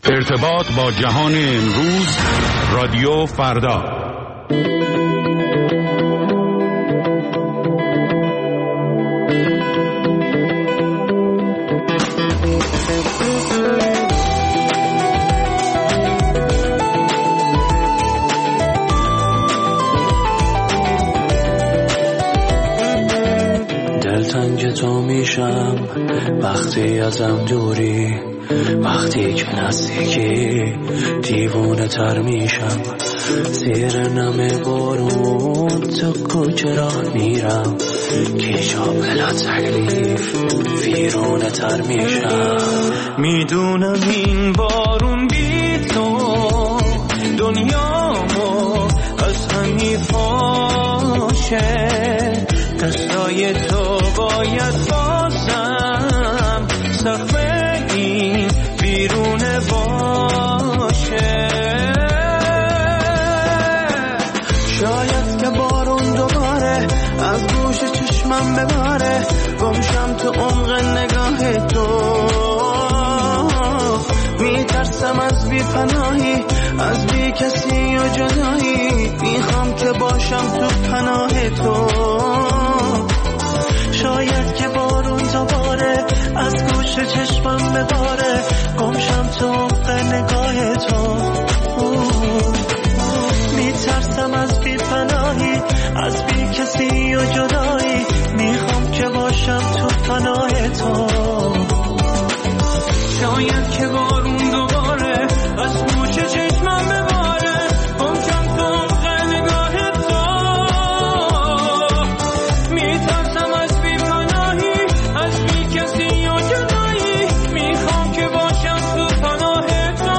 ارتباط با جهان امروز، رادیو فردا. دلتنگ تو میشم وقتی ازم دوری، وقتی که نزدیکی دیوونه تر میشم. زیر نم بارون تو کوچه راه میرم، کیشا بلا تکلیف ویرونه تر میشم. میدونم این بارون بی تو دنیامو از هم میپاشه، دستای تو باید بازم سقف این بیرونه باشه. شاید که بارون دوباره از گوش چشمم بباره، گمشم تو عمق نگاه تو. میترسم از بی پناهی، از بی کسی و جدایی، میخوام که باشم تو پناه تو. شاید که بارون دوباره از گوش چشمم بباره، گمشم تو عمق نگاه تو. میترسم از بی پناهی، از بی کسی و جدایی، میخوام که باشم تو پناه تو. شاید که بارون دوباره از گوش چشمم بباره، گمشم تو عمق نگاه تو. میترسم از بی پناهی، از بی کسی و جدایی، میخوام که باشم تو پناه تو.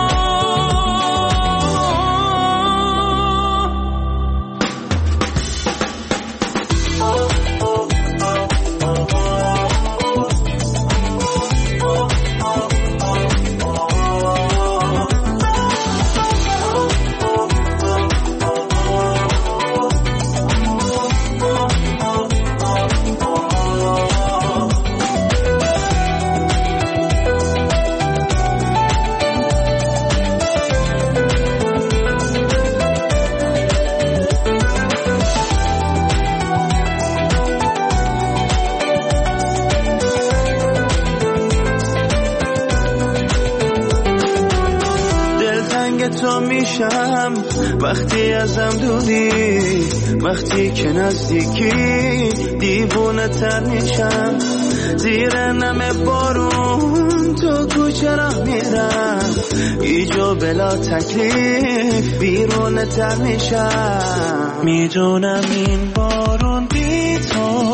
تو میشم وقتی ازم دوری، وقتی که نزدیکی دیوونه تر میشم. زیر نم بارون تو کوچه راه میرم، ایجا بلا تکلیف بیرونه تر میشم. میدونم این بارون بی تو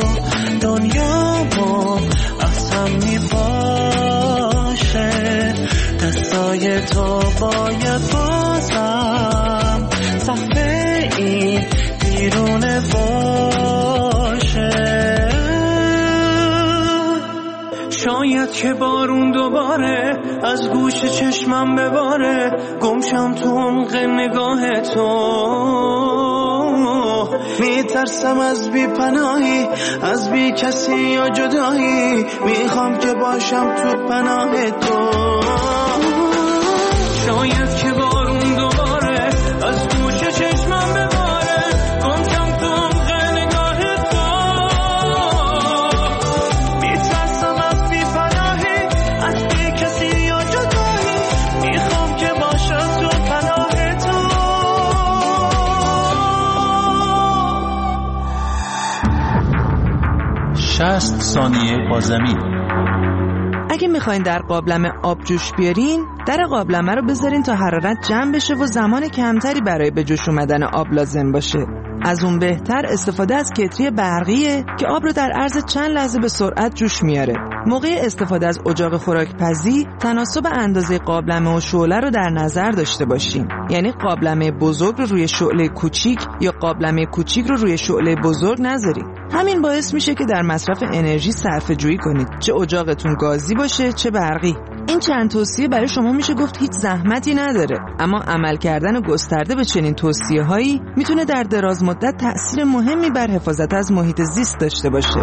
دنیامو از هم میپاشه، دستای تو باید بازم سقف این بیرونه باشه. شاید که بارون دوباره از گوش چشمم بباره، گمشم تو عمق نگاه تو. میترسم از بی پناهی، از بی کسی و جدایی، میخوام که باشم تو پناه تو. شاید که بارون دوباره از گوش چشمم بباره، گمشم تو عمق نگاه تو. میترسم از بی پناهی، از بی کسی و جدایی، میخوام که باشم تو پناه تو. 60 ثانیه با زمین. اگه میخواین در قابلمه آب جوش بیارین، در قابلمه رو بذارین تا حرارت جمع بشه و زمان کمتری برای به جوش اومدن آب لازم باشه. از اون بهتر استفاده از کتری برقیه که آب رو در عرض چند لحظه به سرعت جوش میاره. موقع استفاده از اجاق خوراکپزی تناسب اندازه قابلمه و شعله رو در نظر داشته باشین. یعنی قابلمه بزرگ رو روی شعله کوچیک یا قابلمه کوچیک رو روی شعله بزرگ نذارین. همین باعث میشه که در مصرف انرژی صرفه‌جویی کنید، چه اجاقتون گازی باشه چه برقی. این چند توصیه برای شما میشه گفت هیچ زحمتی نداره، اما عمل کردن گسترده به چنین توصیه‌هایی میتونه در دراز مدت تأثیر مهمی بر حفاظت از محیط زیست داشته باشه.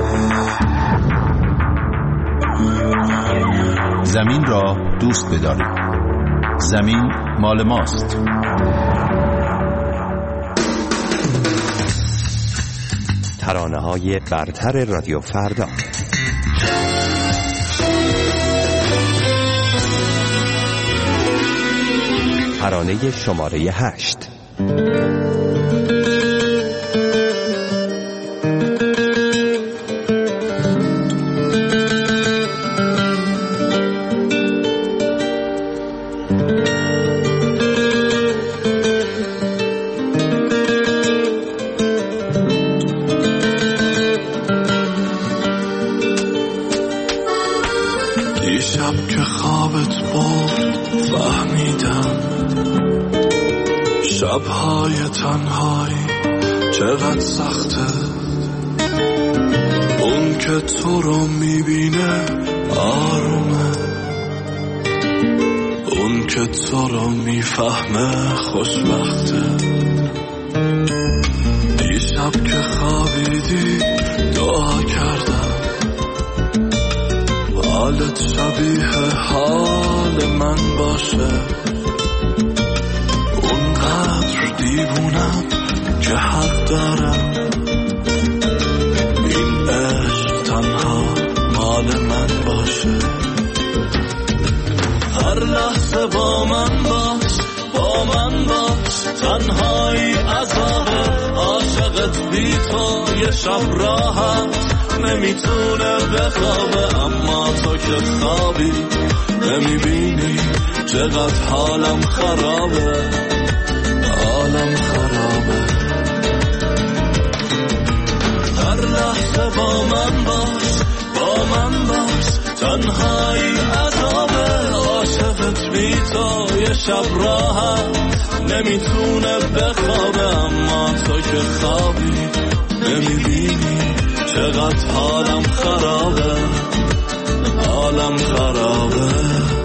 زمین را دوست بدارید. زمین مال ماست. ترانه‌های برتر رادیو فردا. ترانه شماره 8. دیشب که خوابت برد فهمیدم شب‌های تنهایی چقدر سخته. اون که تو رو میبینه آرومه، اون که تو رو میفهمه خوشبخته. دیشب که خوابیدی دعا کردم حالت شبیه حال من باشه. اونقدر دیوونم که حق دارم این عشق تنها مال من باشه. هر لحظه با من باش، با من باش، تنهایی عذابه. عاشقت بی تو یه شب راحت نمیتونه بخوابه، اما تو که خوابی نمیبینی چقدر حالم خرابه، حالم خرابه. هر لحظه با من باش، با من باش، تنهایی عذابه. عاشقت بی تو یه شب راحت نمیتونه بخوابه، اما تو که خوابی نمیبینی چقدر حالم خرابه، حالم خرابه.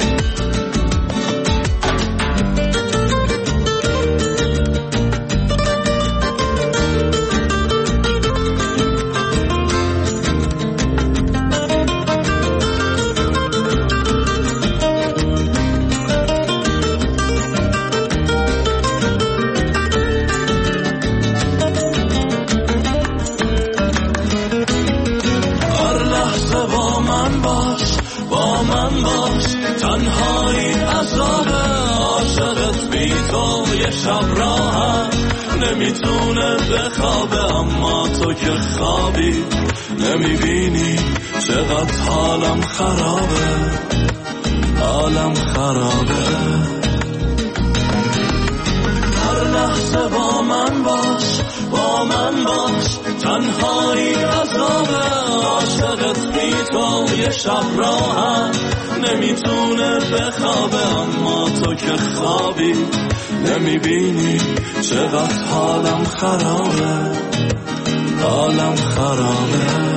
تنهایی عذابه. عاشقت بی تو یه شب راحت نمیتونه بخوابه، اما تو که خوابی نمیبینی چقدر حالم خرابه، حالم خرابه. هر لحظه با من باش، با من باش، تنهایی عذابه. عاشقت بی تو یه شب راحت نمیتونه بخوابه، اما تو که خوابی نمیبینی چقدر حالم خرابه، حالم خرابه.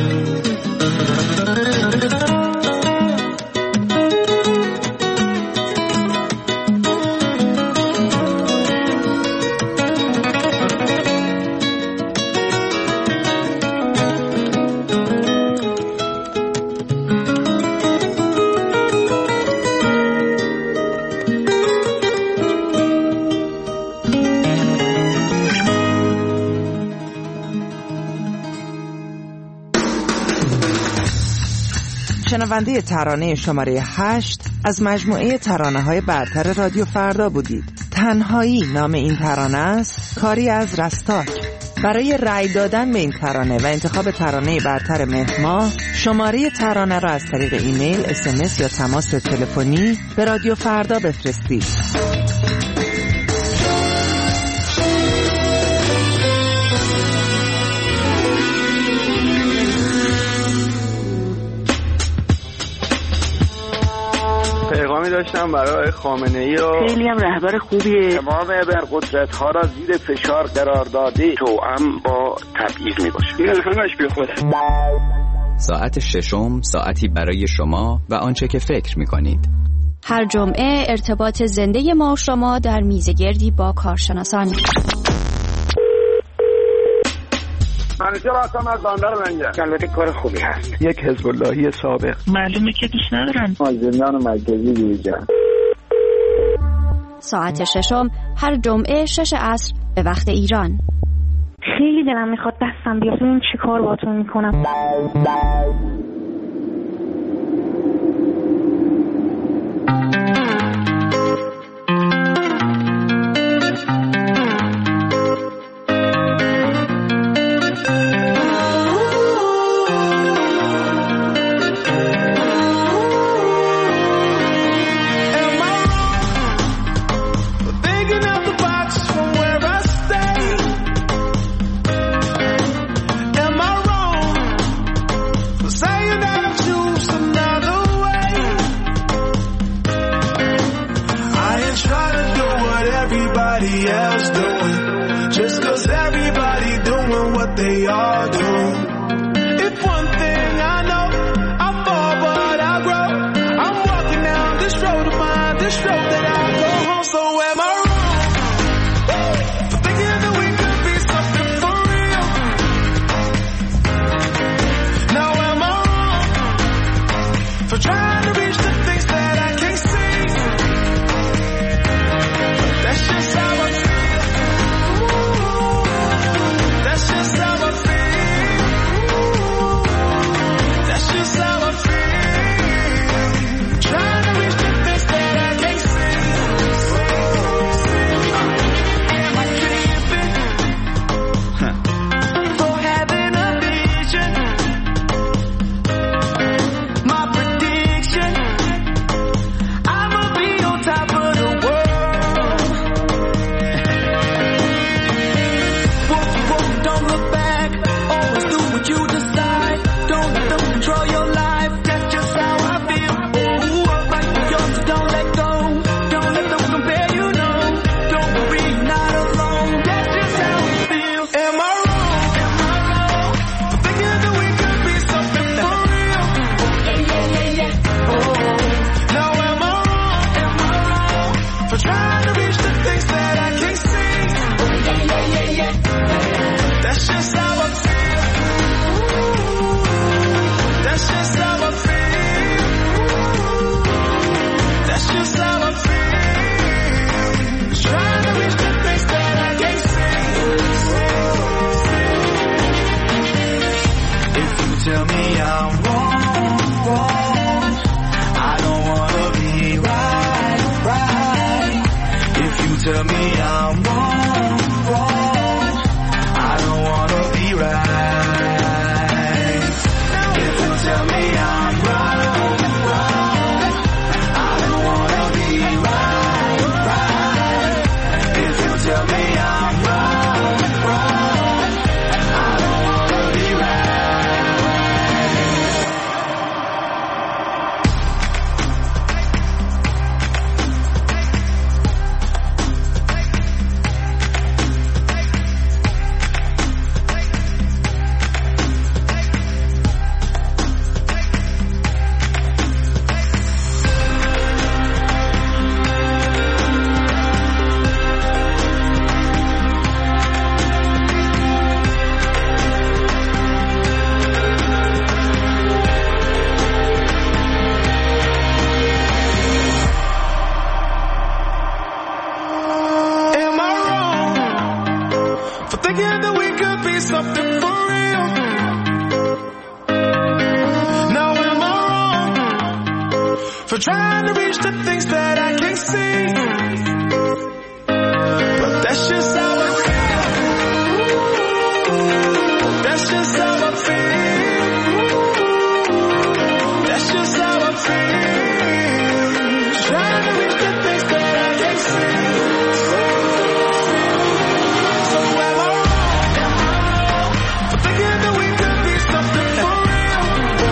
شنونده ترانه شماره 8 از مجموعه ترانه‌های برتر رادیو فردا بودید. تنهایی نام این ترانه است، کاری از رستاک. برای رأی دادن به این ترانه و انتخاب ترانه برتر مهر ماه، شماره ترانه را از طریق ایمیل، SMS یا تماس تلفنی به رادیو فردا بفرستید. پیغامی داشتم برای خامنه‌ای و خیلی هم رهبر خوبیه. تمام ابرقدرت‌ها را زیر فشار قرار داده، توأم با تبعیض میباشه. این همش بی خوده. ساعت ششم ساعتی برای شما و آنچه که فکر می‌کنید. هر جمعه ارتباط زنده ما و شما در میزگردی با کارشناسان. منیجر هستم از بندر منجر. البته کار خوبی هست. یک حزب اللهی سابق. معلومه که دوست ندارن. زندان مرکزی گیجان. ساعت ششم هر جمعه 6 عصر به وقت ایران. خیلی دلم میخواد دستم بیاد ببینم چی کار باهاتون میکنم.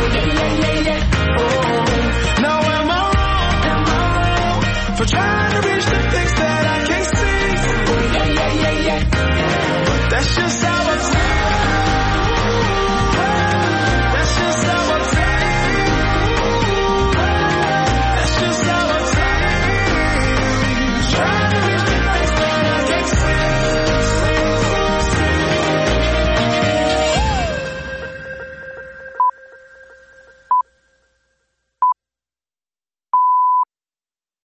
For trying to